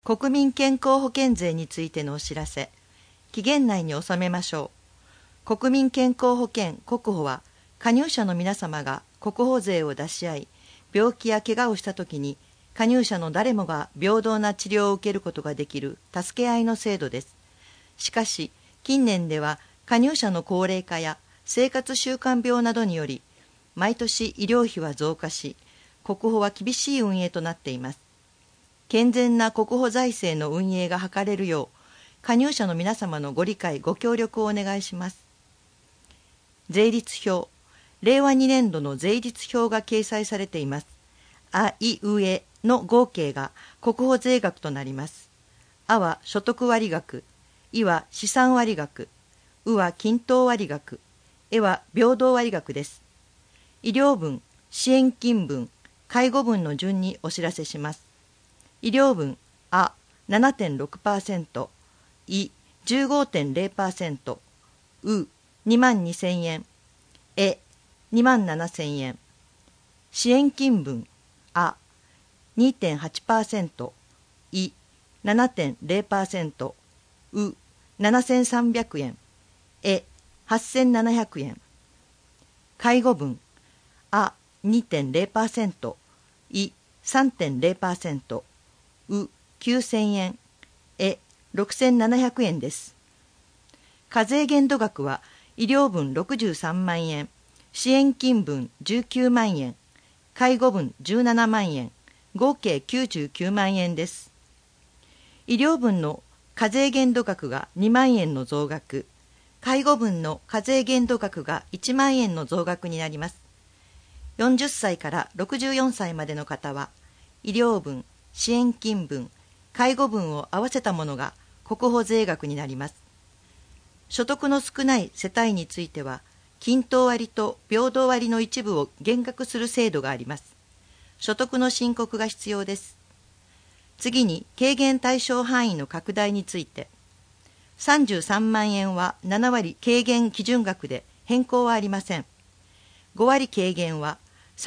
国民健康保険税についてのお知らせ。期限内に納めましょう。国民健康保険国保は、加入者の皆様が国保税を出し合い、病気や怪我をしたときに、加入者の誰もが平等な治療を受けることができる助け合いの制度です。しかし、近年では加入者の高齢化や生活習慣病などにより、毎年医療費は増加し、国保は厳しい運営となっています。健全な国保財政の運営が図れるよう、加入者の皆様のご理解ご協力をお願いします。税率表、令和2年度の税率表が掲載されています。あいうえの合計が国保税額となります。あは所得割額、いは資産割額、うは均等割額、えは平等割額です。医療分、支援金分、介護分の順にお知らせします。医療分、あ 7.6%、い 15.0%、う22,000円、え27,000円。支援金分、あ 2.8%、い 7.0%、う7,300円、え8,700円。介護分、あ 2.0%、い 3.0%、う9,000円、え6,700円です。課税限度額は医療分63万円、支援金分19万円、介護分17万円、合計99万円です。医療分の課税限度額が2万円の増額、介護分の課税限度額が1万円の増額になります。40歳から64歳までの方は、医療分、支援金分、介護分を合わせたものが国保税額になります。所得の少ない世帯については、均等割と平等割の一部を減額する制度があります。所得の申告が必要です。次に、軽減対象範囲の拡大について、33万円は7割軽減基準額で変更はありません。5割軽減は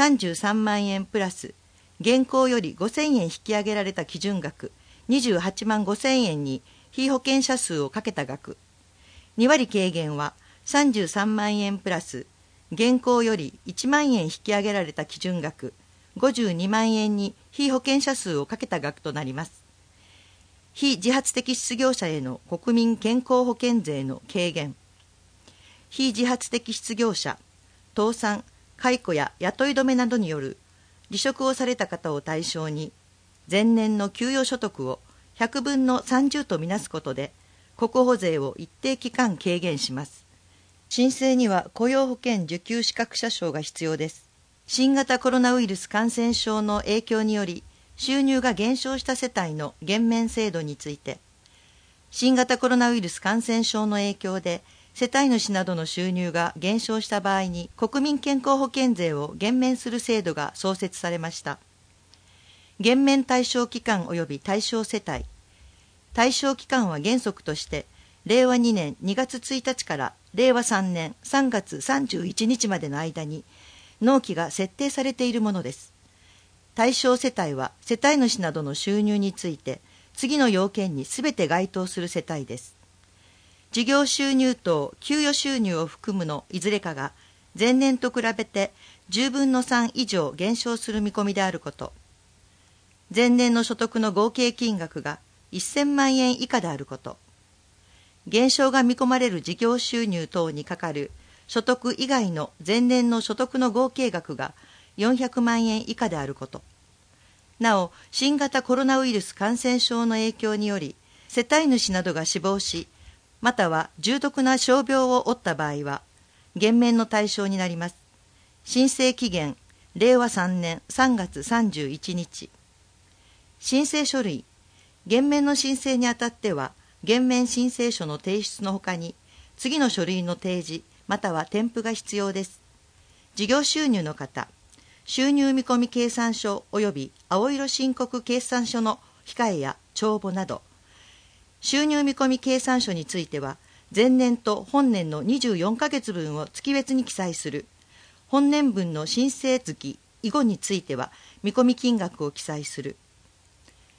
33万円プラス、現行より5,000円引き上げられた基準額28万5,000円に被保険者数をかけた額。2割軽減は33万円プラス、現行より1万円引き上げられた基準額52万円に被保険者数をかけた額となります。非自発的失業者への国民健康保険税の軽減。非自発的失業者、倒産、解雇や雇い止めなどによる離職をされた方を対象に、前年の給与所得を100分の30とみなすことで、国保税を一定期間軽減します。申請には雇用保険受給資格者証が必要です。新型コロナウイルス感染症の影響により、収入が減少した世帯の減免制度について、新型コロナウイルス感染症の影響で、世帯主などの収入が減少した場合に国民健康保険税を減免する制度が創設されました。減免対象期間及び対象世帯。対象期間は原則として、令和2年2月1日から令和3年3月31日までの間に、納期が設定されているものです。対象世帯は世帯主などの収入について、次の要件にすべて該当する世帯です。事業収入等給与収入を含むのいずれかが、前年と比べて10分の3以上減少する見込みであること。前年の所得の合計金額が1000万円以下であること。減少が見込まれる事業収入等にかかる所得以外の前年の所得の合計額が400万円以下であること。なお、新型コロナウイルス感染症の影響により、世帯主などが死亡し、または重篤な傷病を負った場合は、減免の対象になります。申請期限、令和3年3月31日。申請書類、減免の申請にあたっては、減免申請書の提出のほかに、次の書類の提示、または添付が必要です。事業収入の方、収入見込み計算書及び青色申告計算書の控えや帳簿など、収入見込み計算書については、前年と本年の24ヶ月分を月別に記載する。本年分の申請月以後については、見込み金額を記載する。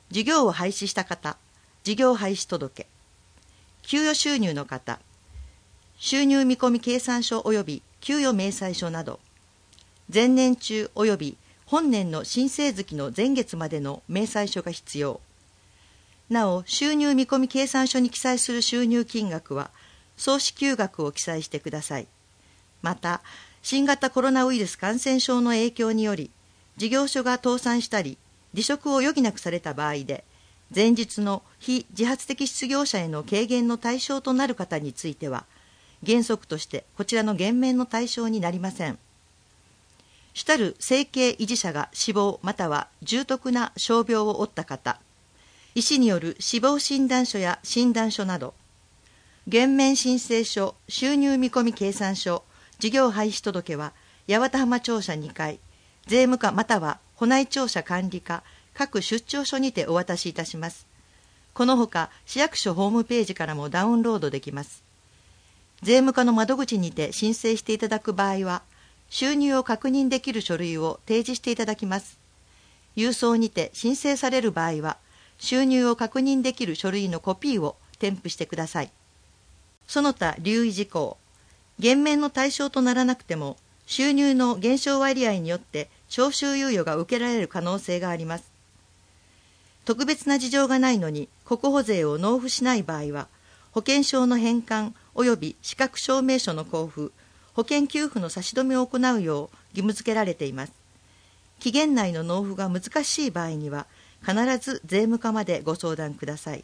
事業を廃止した方、事業廃止届、給与収入の方、収入見込み計算書及び給与明細書など、前年中及び本年の申請月の前月までの明細書が必要。なお、収入見込み計算書に記載する収入金額は、総支給額を記載してください。また、新型コロナウイルス感染症の影響により、事業所が倒産したり、離職を余儀なくされた場合で、前日の非自発的失業者への軽減の対象となる方については、原則としてこちらの減免の対象になりません。主たる生計維持者が死亡または重篤な傷病を負った方、医師による死亡診断書や診断書など、減免申請書、収入見込み計算書、事業廃止届は、八幡浜庁舎2階、税務課または保内庁舎管理課、各出張所にてお渡しいたします。このほか、市役所ホームページからもダウンロードできます。税務課の窓口にて申請していただく場合は、収入を確認できる書類を提示していただきます。郵送にて申請される場合は、収入を確認できる書類のコピーを添付してください。その他留意事項、減免の対象とならなくても、収入の減少割合によって徴収猶予が受けられる可能性があります。特別な事情がないのに国保税を納付しない場合は、保険証の返還及び資格証明書の交付、保険給付の差し止めを行うよう義務付けられています。期限内の納付が難しい場合には、必ず税務課までご相談ください。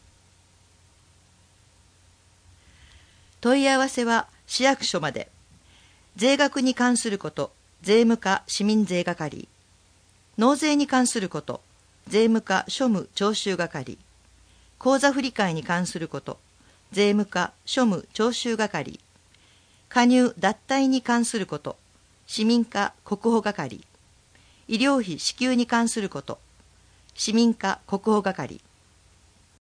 問い合わせは市役所まで。税額に関すること、税務課市民税係。納税に関すること、税務課庶務徴収係。口座振替に関すること、税務課庶務徴収係。加入脱退に関すること、市民課国保係。医療費支給に関すること、市民課国保係。